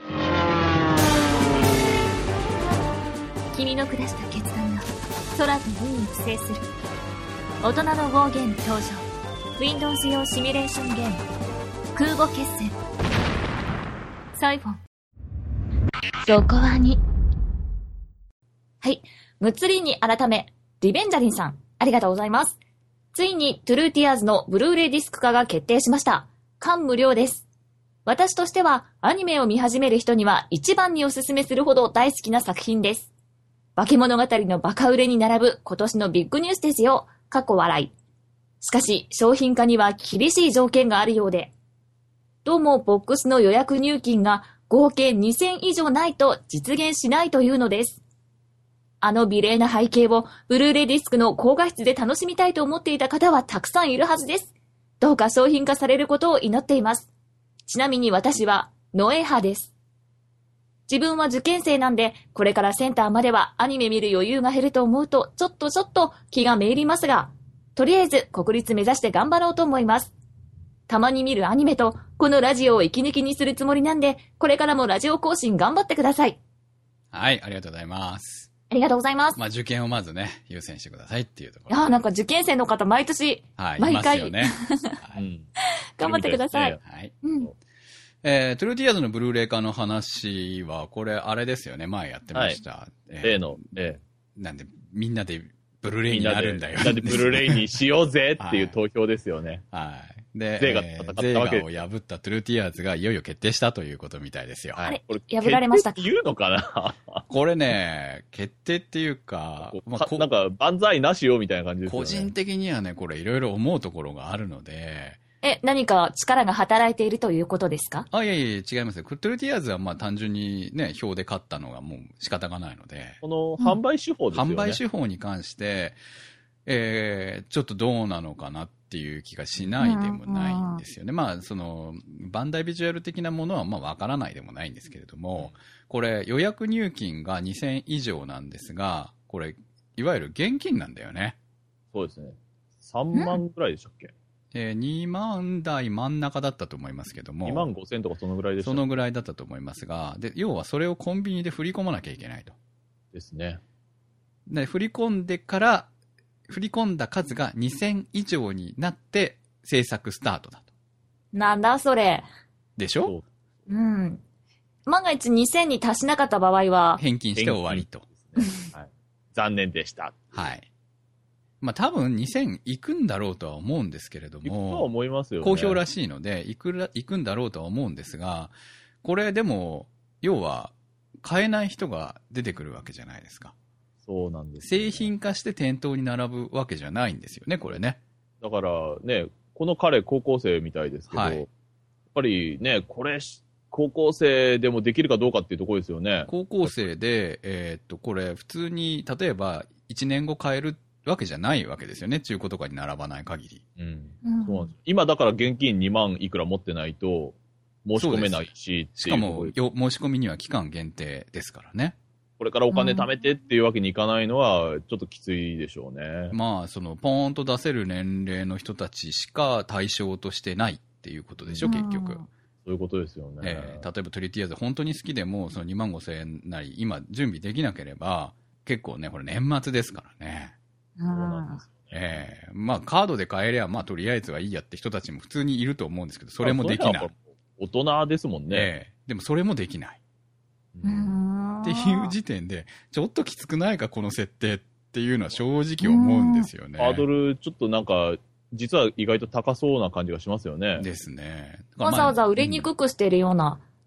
君の下した決断が空と海を制する。大人のウォーゲーム登場。Windows 用シミュレーションゲーム。空母決戦。サイフォン。 そこはに。はい。ムツリンに改め、リベンジャリンさん、ありがとうございます。ついにトゥルーティアーズのブルーレイディスク化が決定しました。感無量です。私としてはアニメを見始める人には一番におすすめするほど大好きな作品です。化け物語のバカ売れに並ぶ今年のビッグニュースですよ。過去笑い。しかし商品化には厳しい条件があるようで。どうもボックスの予約入金が合計2000以上ないと実現しないというのです。美麗な背景をブルーレイディスクの高画質で楽しみたいと思っていた方はたくさんいるはずです。どうか商品化されることを祈っています。ちなみに私はノエ派です。自分は受験生なんで、これからセンターまではアニメ見る余裕が減ると思うと、ちょっと気がめいりますが、とりあえず国立目指して頑張ろうと思います。たまに見るアニメと、このラジオを息抜きにするつもりなんで、これからもラジオ更新頑張ってください。 はい、ありがとうございます。 ありがとうございます。 まあ、受験をまずね、優先してくださいっていうところ。 なんか受験生の方、毎年、 はい、 毎回。 いますよね。 はい、 頑張ってください。 はい。 うん。 トゥルーティアーズのブルーレイ化の話は、これ、あれですよね、前やってました。 はい、 なんで、みんなでブルーレイになるんだよ。 みんなでブルーレイにしようぜっていう投票ですよね。 はい。で、 ゼーガを破ったトゥルーティアーズがいよいよ決定したということみたいですよ。 はい。破られましたか？ 言うのかなこれね、決定っていうか、 なんか、万歳なしよみたいな感じですよね。 個人的にはね、これいろいろ思うところがあるので、 何か力が働いているということですか？ いや違いますよ。トゥルーティアーズはまあ単純にね、票で勝ったのがもう仕方がないので。 この販売手法ですよね。 販売手法に関して、ちょっとどうなのかなっていう気がしないでもないんですよね。まあ、バンダイビジュアル的なものはまあわからないでもないんですけれども、これ予約入金が2000以上なんですが、これ、いわゆる現金なんだよね。 そうですね。3万くらいでしたっけ ？2万台真ん中だったと思いますけども。 2万5千とかそのぐらいでした。 そのぐらいだったと思いますが、で、要はそれをコンビニで振り込まなきゃいけないと。 ですね。 で、振り込んだ数が2000以上になって制作スタートだと。 なんだそれ。 でしょ？ うん。万が一2000に達しなかった場合は返金して終わりと。 はい、残念でした。 はい。まあ多分2000いくんだろうとは思うんですけれども、 いくとは思いますよね。 好評らしいのでいくんだろうとは思うんですが、これでも要は買えない人が出てくるわけじゃないですか。 そうなんです、 ね。製品化して店頭に並ぶわけじゃないんですよね、これね。 だからね、この彼高校生みたいですけど、はい、やっぱりね、これ高校生でもできるかどうかっていうところですよね。 高校生でこれ普通に例えば1年後買えるわけじゃないわけですよね。中古とかに並ばない限り。 うん。そうなんです。今だから現金2万いくら持ってないと申し込めないし。 しかも申し込みには期間限定ですからね。 これからお金貯めてっていうわけにいかないのはちょっときついでしょうね。 まあポーンと出せる年齢の人たちしか対象としてないっていうことでしょ、結局。 そういうことですよね。 例えばトリティアーズ本当に好きでもその2万5千円なり今準備できなければ結構ね、これ年末ですからね。 そうなんですよね。まあカードで買えりゃまあとりあえずはいいやって人たちも普通にいると思うんですけど、それもできない。 大人ですもんね。 でもそれもできない。っていう時点でちょっときつくないかこの設定っていうのは正直思うんですよね。 ハードルちょっとなんか実は意外と高そうな感じがしますよね。 ですね。 わざわざ売れにくくしているような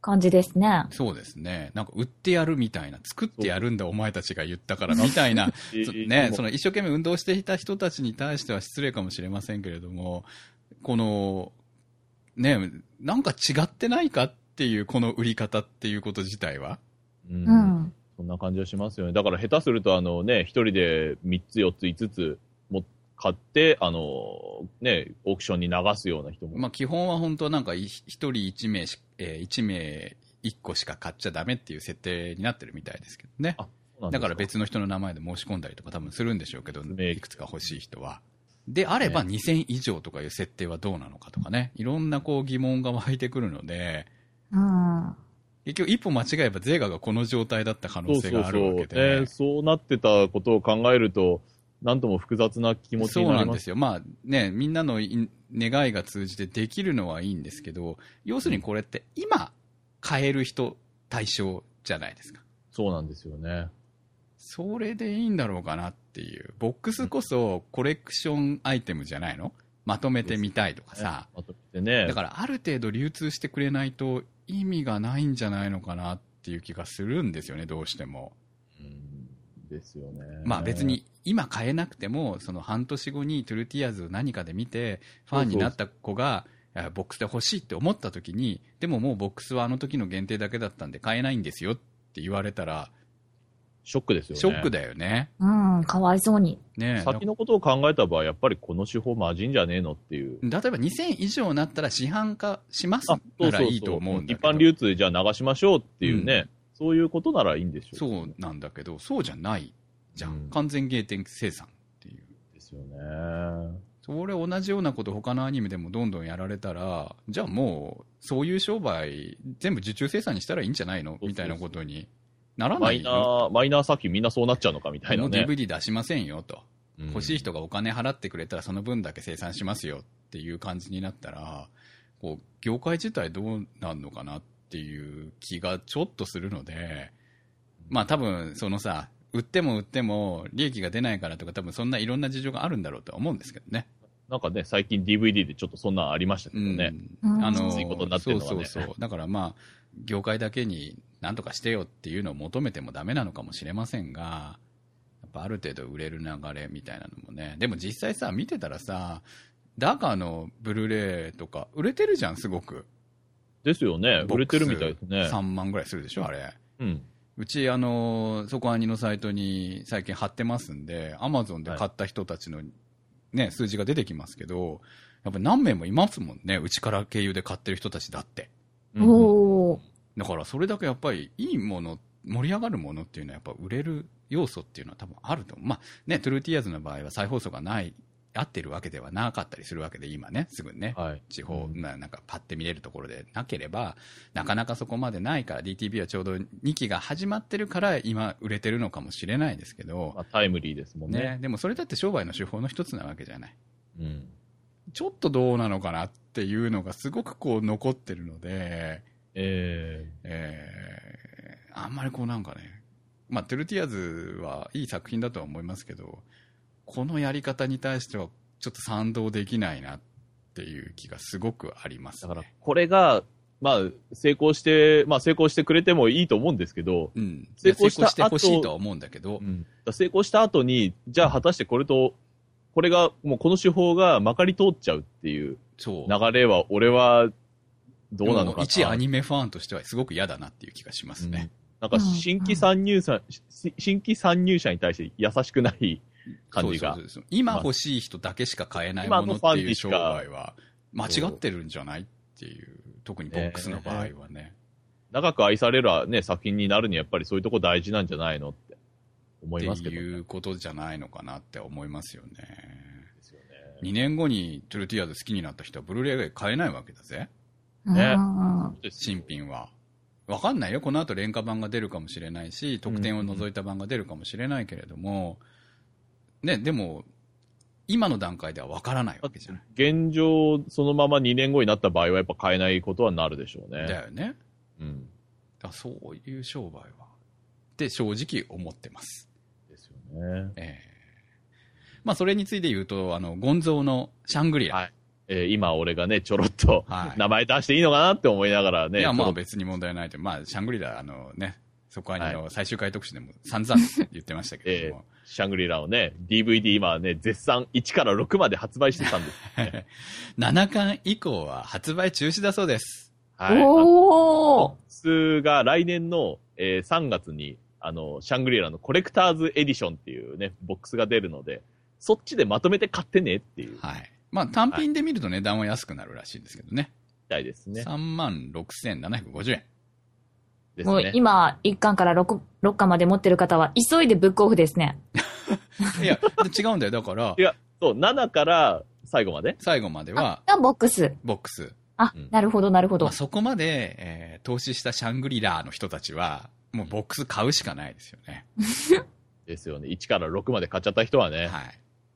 感じですね。 そうですね。なんか売ってやるみたいな、作ってやるんだお前たちが言ったからみたいな、ね、その一生懸命運動していた人たちに対しては失礼かもしれませんけれども、この、ね、なんか違ってないかっていうこの売り方っていうこと自体は。 うん。 そんな感じはしますよね。だから下手すると一人で3つ4つ5つも買って、オークションに流すような人も。 まあ基本は本当はなんか一人1名1名1個しか買っちゃダメっていう設定になってるみたいですけどね。 あ、そうなんですか。 だから別の人の名前で申し込んだりとか多分するんでしょうけど、いくつか欲しい人は。であれば2000以上とかいう設定はどうなのかとかね。いろんなこう疑問が湧いてくるので、 うん。 結局一歩間違えばゼガがこの状態だった可能性があるわけで。 そうなってたことを考えると、なんとも複雑な気持ちになります。 そうなんですよ。まあね、みんなの願いが通じてできるのはいいんですけど、要するにこれって今買える人対象じゃないですか。 そうなんですよね。 それでいいんだろうかなっていう。ボックスこそコレクションアイテムじゃないの？まとめてみたいとかさ。 まとめてね。 だからある程度流通してくれないと意味がないんじゃないのかなっていう気がするんですよね、どうしても。 ですよね。 まあ別に今買えなくても、その半年後にトゥルティアーズを何かで見て、ファンになった子が、ボックスで欲しいって思った時に、でももうボックスはあの時の限定だけだったんで買えないんですよって言われたら、 ショックですよね。 ショックだよね。 うん、かわいそうに。 ね、 先のことを考えた場合、やっぱりこの手法マジんじゃねえのっていう。 例えば2000以上になったら市販化しますならいいと思うんだけど。 一般流通でじゃあ流しましょうっていうね、そういうことならいいんでしょう、 そうなんだけど、そうじゃないじゃん。 うん、 完全限定生産っていう。 ですよね。 それ同じようなこと他のアニメでもどんどんやられたら、じゃあもうそういう商売全部受注生産にしたらいいんじゃないのみたいなことにならないよ。 マイナー作品みんなそうなっちゃうのかみたいなね。 もう DVD 出しませんよと、欲しい人がお金払ってくれたらその分だけ生産しますよっていう感じになったら、こう業界自体どうなんのかなっていう気がちょっとするので、まあ多分そのさ、売っても利益が出ないからとか多分そんないろんな事情があるんだろうとは思うんですけどね。 なんかね、最近 DVD でちょっとそんなんありましたけどね。きついことになってるのはね。 そう。だからまあ、業界だけに何とかしてよっていうのを求めてもダメなのかもしれませんが、やっぱある程度売れる流れみたいなのもね。でも実際さ、見てたらさ、ダーカーのブルーレイとか売れてるじゃん、すごく。 ですよね。売れてるみたいですね。 3万ぐらいするでしょ、あれ。 うん。 うち、そこアニのサイトに最近貼ってますんで、アマゾンで買った人たちのね、数字が出てきますけど、やっぱ何名もいますもんね、うちから経由で買ってる人たちだって。 おー。 だからそれだけやっぱりいいもの、盛り上がるものっていうのはやっぱ売れる要素っていうのは多分あると思う。まあね、トゥルーティアーズの場合は再放送が合ってるわけではなかったりするわけで、今ね、すぐね、 はい、 地方、なんかパッて見れるところでなければ、なかなかそこまでないから、DTV はちょうど2期が始まってるから今売れてるのかもしれないですけど、 まあ、タイムリーですもんね。 でもそれだって商売の手法の一つなわけじゃない。 うん。 ちょっとどうなのかなっていうのがすごくこう残ってるので、あんまりこうなんかね、まあトゥルティアーズはいい作品だとは思いますけど、このやり方に対してはちょっと賛同できないなっていう気がすごくありますね。 だからこれが、まあ成功してくれてもいいと思うんですけど、 うん、成功してほしいとは思うんだけど、 成功した後に、じゃあ果たしてこれがもうこの手法がまかり通っちゃうっていう流れは俺はどうなのかな。 一アニメファンとしてはすごく嫌だなっていう気がしますね。 なんか新規参入者に対して優しくない感じが。 そう今欲しい人だけしか買えないものっていう商売は間違ってるんじゃないっていう、特にボックスの場合はね。 長く愛されるね、作品になるにはやっぱりそういうとこ大事なんじゃないのって思いますけど、ね。っていうことじゃないのかなって思いますよね。ですよね。2年後にトゥルティアーズ好きになった人はブルーレイ買えないわけだぜ。 ね。 新品は。わかんないよ。この後廉価版が出るかもしれないし、特典を除いた版が出るかもしれないけれども、ね、でも、今の段階ではわからないわけじゃない。 現状、そのまま2年後になった場合はやっぱ買えないことはなるでしょうね。 だよね。 うん。 そういう商売は。って正直思ってます。 ですよね。 まあそれについて言うと、ゴンゾーのシャングリラ。 今俺がね、ちょろっとはい名前出していいのかなって思いながらね。 いや、まあちょろっ別に問題ないと。まあ、シャングリラ、そこはの最終回特集でも散々言ってましたけれども。 シャングリラをね、DVD 今ね、絶賛1から6まで発売してたんです。 7巻以降は発売中止だそうです。 はい。 おー。 数が来年の、3月に、シャングリラのコレクターズエディションっていうね、ボックスが出るので、そっちでまとめて買ってねっていう。 はい。まあ単品で見ると値段は安くなるらしいんですけどね。 みたいですね。 36,750円。 ですもうね。 今、1巻から 6巻まで持ってる方は、急いでブックオフですね。 いや、違うんだよ。だからい、や、そう、7から最後まで。 最後までは、 がボックス。 ボックス。 あ、なるほど、なるほどまあ、。そこまで、投資したシャングリラの人たちは、もうボックス買うしかないですよね。 ですよね。1から6まで買っちゃった人はね。 はい。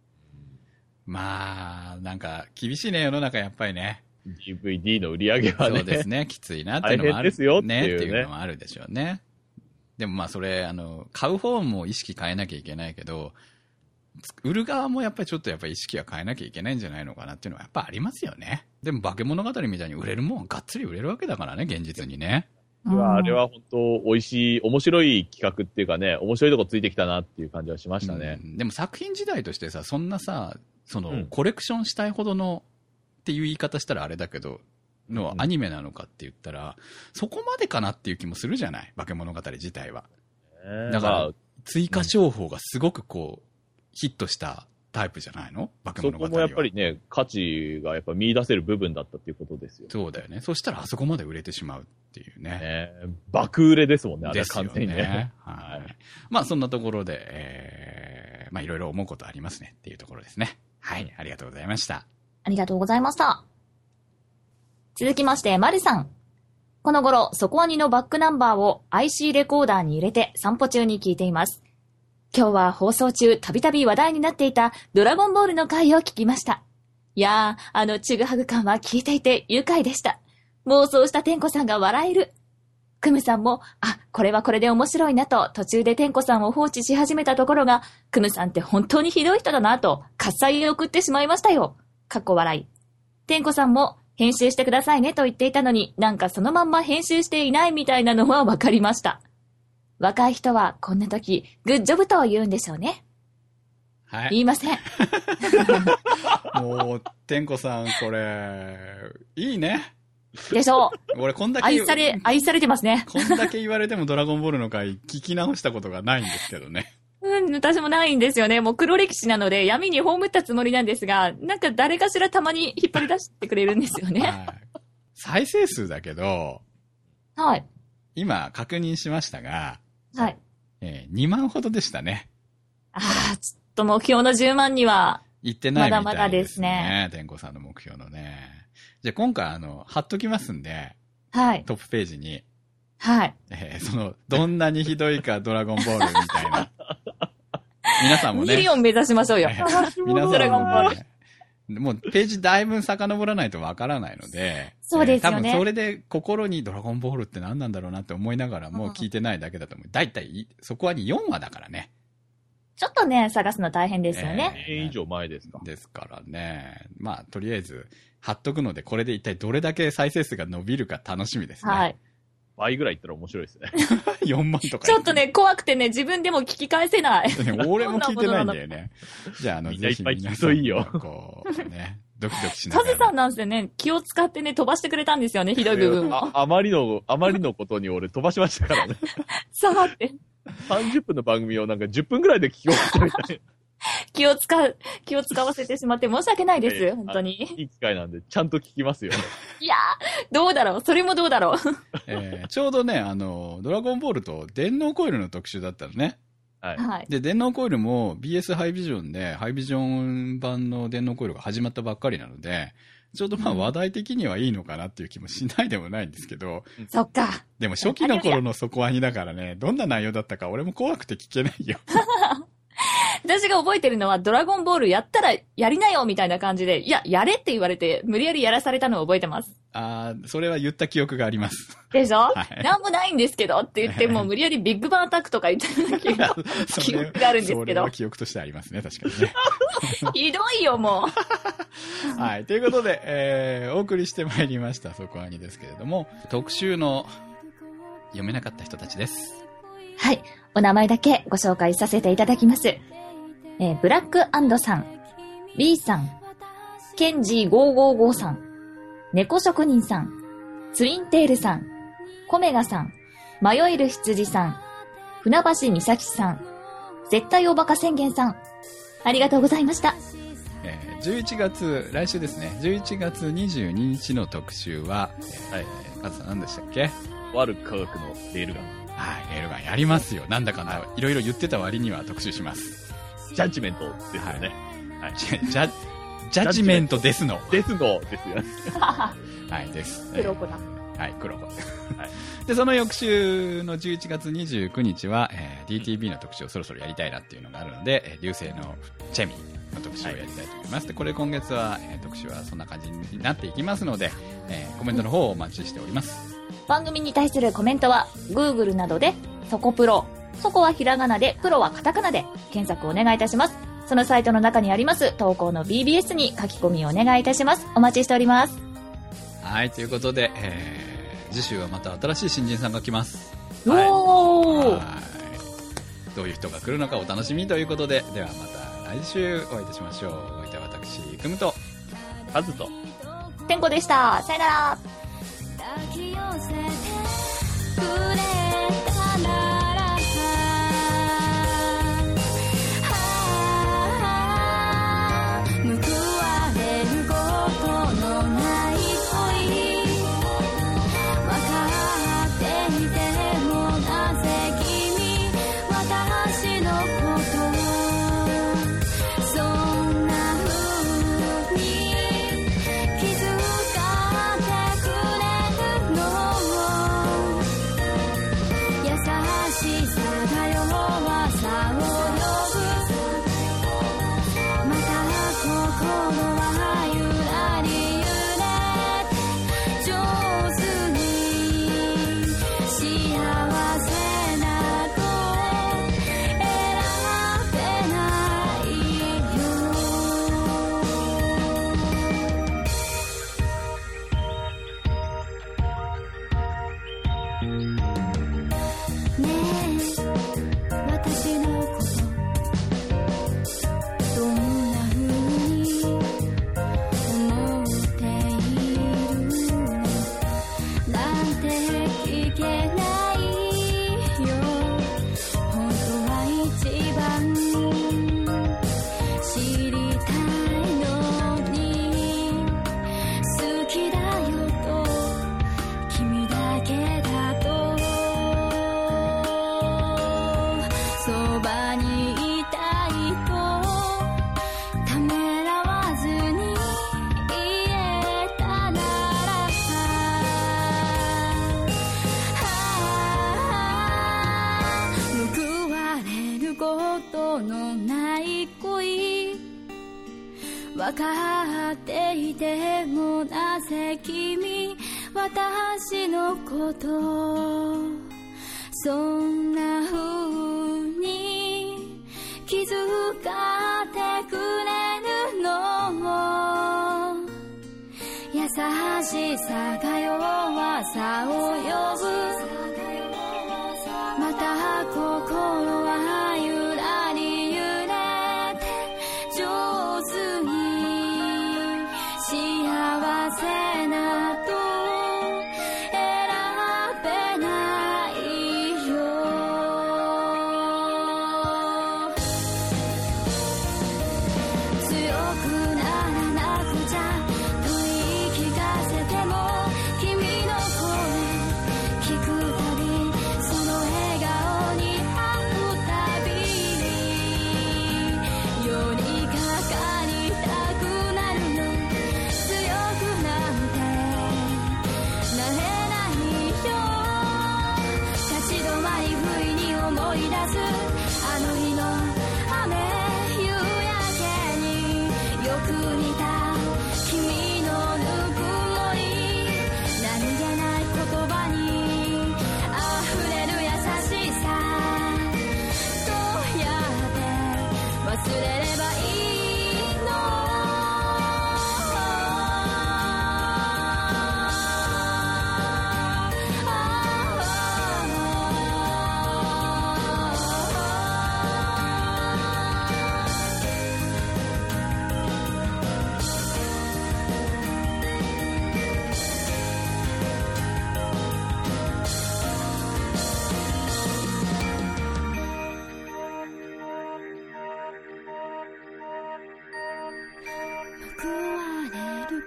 まあ、なんか、厳しいね、世の中やっぱりね。 DVD の売り上げはね。 そうですね、きついなっていうのもある。 大変ですよっていうねっていうのもあるでしょうね。でもまあそれ、買う方も意識変えなきゃいけないけど、売る側もやっぱりちょっとやっぱり意識は変えなきゃいけないんじゃないのかなっていうのはやっぱありますよね。でも化け物語みたいに売れるもんはがっつり売れるわけだからね、現実にね。 あれは本当美味しい、面白い企画っていうかね、面白いとこついてきたなっていう感じはしましたね。 でも作品自体としてさ、そんなさ、 うんコレクションしたいほどのっていう言い方したらあれだけど、のアニメなのかって言ったら、そこまでかなっていう気もするじゃない、化け物語自体は。だから、追加情報がすごくこう、ヒットしたタイプじゃないの、化け物語は。 そこもやっぱりね、価値がやっぱ見出せる部分だったっていうことですよ。 そうだよね。そしたらあそこまで売れてしまうっていうね。 爆売れですもんね、あれはですよ完全にね。 ね。はい。まあそんなところで、まあいろいろ思うことありますねっていうところですね。はい、ありがとうございました。 ありがとうございました。続きまして、マリさん。この頃、ソコアニのバックナンバーを IC レコーダーに入れて散歩中に聞いています。今日は放送中たびたび話題になっていたドラゴンボールの回を聞きました。いやー、ちぐはぐ感は聞いていて愉快でした。妄想した天子さんが笑える。クムさんも、これはこれで面白いなと途中で天子さんを放置し始めたところが、クムさんって本当にひどい人だなと喝采を送ってしまいましたよ。かっこ笑い。天子さんも編集してくださいねと言っていたのに、なんかそのまんま編集していないみたいなのはわかりました。若い人はこんな時、グッジョブと言うんでしょうね。 はい。 言いません。 もう、天子さん、これ、いいね。 でしょう。 俺、こんだけ、 愛されてますね。 こんだけ言われてもドラゴンボールの回聞き直したことがないんですけどね。 私もないんですよね。もう黒歴史なので闇に葬ったつもりなんですが、なんか誰かしらたまに引っ張り出してくれるんですよね。 はい。再生数だけど、 はい。 今確認しましたが、 はい。 2万ほどでしたね。 ちょっと目標の10万には、 言ってないみたいですね。 まだまだですね。 天子さんの目標のね。じゃあ今回貼っときますんで、 はい。 トップページに、 はい。 どんなにひどいかドラゴンボールみたいな。皆さんもね。 ミリオン目指しましょうよ。 皆ドラゴンボールさんもね、もうページだいぶ遡らないとわからないので、 そうですよね多分それで心にドラゴンボールって何なんだろうなって思いながらもう聞いてないだけだと思う。だいたいそこはに4話だからね。 ちょっとね、探すの大変ですよね。 年以上前ですか。 ですからね。まあ、とりあえず、貼っとくので、これで一体どれだけ再生数が伸びるか楽しみですね。 はい。 倍ぐらいいったら面白いですね。 4万とか。 ちょっとね、怖くてね、自分でも聞き返せない。 俺も聞いてないんだよね。じゃあ、 みんないっぜひぱい聞くといいよこう、ね、ドキドキしながら。 カズさんなんですよね、気を使ってね、飛ばしてくれたんですよね、ひどい部分を。 あまりのことに俺飛ばしましたからね。 さあって。 30分の番組をなんか10分ぐらいで聞き終わったみたいな。 気を使わせてしまって申し訳ないです、本当に。 いい機会なんで、ちゃんと聞きますよ。 いやー、どうだろう、それもどうだろう。 ちょうどね、ドラゴンボールと電脳コイルの特集だったのね。 はい。 はい。 で、電脳コイルも BS ハイビジョンで、ハイビジョン版の電脳コイルが始まったばっかりなので、ちょうどまあ話題的にはいいのかなっていう気もしないでもないんですけど、 そっか。 でも初期の頃の底アニだからね、どんな内容だったか俺も怖くて聞けないよ。 私が覚えてるのは、ドラゴンボールやったらやりなよみたいな感じで、いや、やれって言われて、無理やりやらされたのを覚えてます。 それは言った記憶があります。 でしょ、 はいなんもないんですけどって言って、もう無理やりビッグバンアタックとか言ってた記憶があるんですけどそれは。記憶としてありますね、確かにね。 ひどいよ、もはい。ということで、お送りしてまいりました、そこアニですけれども、特集の読めなかった人たちです。 はい。お名前だけご紹介させていただきます。ブラック&さん、B さん、ケンジー555さん、猫職人さん、ツインテールさん、コメガさん、迷える羊さん、船橋美咲さん、絶対おバカ宣言さん、ありがとうございました。 11月、来週ですね、11月22日の特集は、カズさん何でしたっけ？ 悪科学のレールガン。 はい、レールガンやりますよ。なんだかんだ、いろいろ言ってた割には特集します。 ジャッジメントですよね。 はい。ジャッジメントですの。 ですの、ですよね。 はい、です。 黒子だ。 はい、黒子。はい。で、その翌週の11月29日は、DTV の特集をそろそろやりたいなっていうのがあるので、流星のチェミの特集をやりたいと思います。で、これ今月は、特集はそんな感じになっていきますので、コメントの方をお待ちしております。 番組に対するコメントは Google などでそこプロ、そこはひらがなでプロはカタカナで検索お願いいたします。そのサイトの中にあります投稿の BBS に書き込みをお願いいたします。お待ちしております。 はい、ということで、次週はまた新しい新人さんが来ます。 おー、 はい、どういう人が来るのかお楽しみということで、ではまた来週お会いいたしましょう。お相手は私くむとカズとてんこでした。さよなら。 抱き寄せてくれたなら報われることのない恋分かっていてもなぜ君私のことそんな風に気づかってくれるの優しさが弱さを呼ぶまた心はゆらり揺れて上手に幸せなど選べないよねえ私のことどんな風に思っているのなんて聞けないよ本当は一番知りたいのに好きだよと君だけだとそばにいたいとためらわずに言えたなら報われることのない恋分かっていてもなぜ君私のことそんな風に気づかってくれるの優しさが弱さを呼ぶまた心はゆらり揺れて上手に幸せなど選べないよ強くならなくちゃと言い聞かせても君の声聞くたびその笑顔に会うたびに寄りかかりたくなるの強くなんてなれないよ立ち止まり不意に思い出すあの日の雨夕焼けによく似た君のぬくもり何気ない言葉に溢れる優しさどうやって忘れればいいの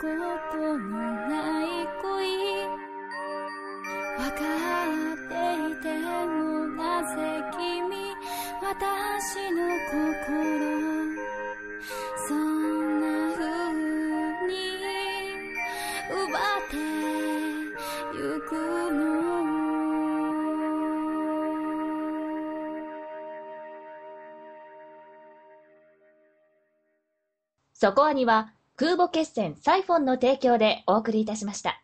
ことのない恋分かっていてもなぜ君私の心そんな風に奪ってゆくの。 そこアニは空母決戦サイフォンの提供でお送りいたしました。